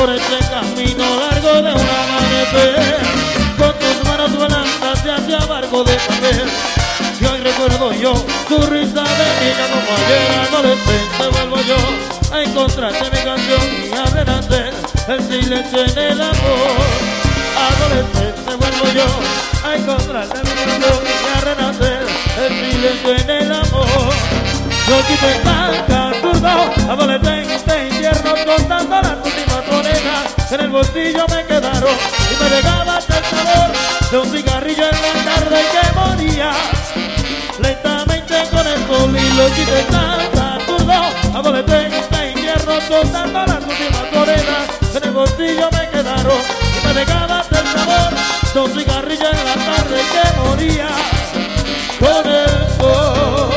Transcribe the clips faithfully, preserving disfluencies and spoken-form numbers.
por este camino largo de un amanecer. Con tus manos balanzaste hacia barco de papel. Y hoy recuerdo yo tu risa de niña como ayer adolescente. Vuelvo yo a encontrarte mi canción y a renacer el silencio en el amor. Adolescente vuelvo yo a encontrarte mi canción y a renacer el silencio en el amor. Yo quité tan absurdo, adolescente invierno, contando las últimas monedas que en el bolsillo me quedaron y me dejabas el sabor de un cigarrillo en la tarde que moría lentamente con el sol. Y lo quité tan absurdo, adolescente invierno, contando las últimas monedas que en el bolsillo me quedaron y me dejabas el sabor de un cigarrillo en la tarde que moría con el sol.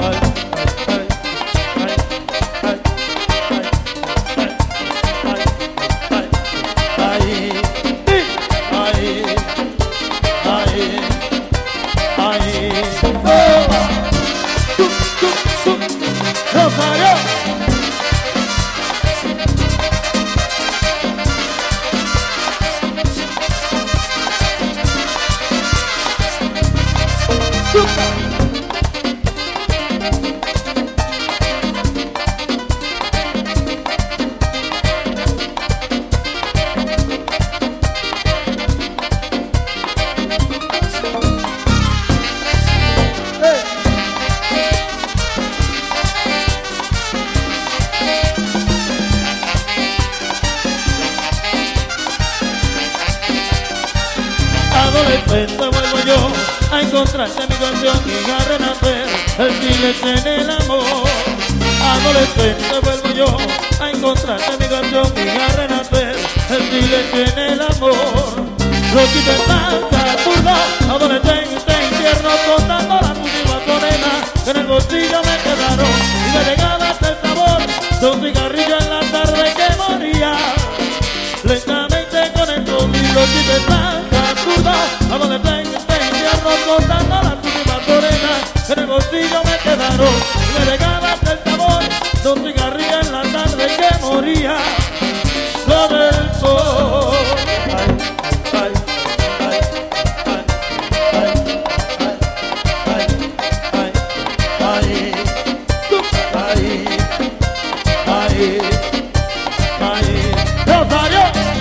Adolescente vuelvo yo a encontrarte mi canción y a renacer el silencio en el amor. Adolescente vuelvo yo a encontrarte mi canción y a renacer el silencio en el amor. Lo quité tan absurdo, adolescente invierno, contando las últimas monedas que en el bolsillo me quedaron y me dejabas el sabor de un cigarrillo en la tarde que moría lentamente con el sol. Y lo quité tan adolescente invierno, contando las últimas monedas que en el bolsillo me quedaron y me dejabas el sabor de un cigarrillo en la tarde que moría con el sol. Ay, ay, ay, ay, ay, ay, ay, ay, ay, ay, ay, Rosario.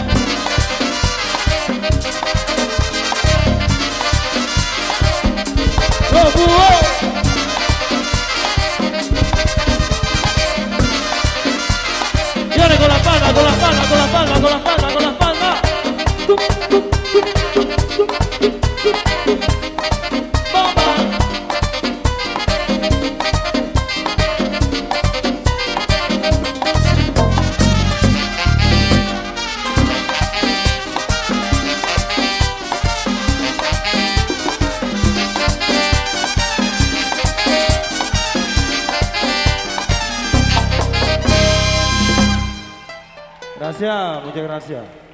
Viene con la palma, con la palma, con la palma, con la palma, con la palma. Gracias, muchas gracias.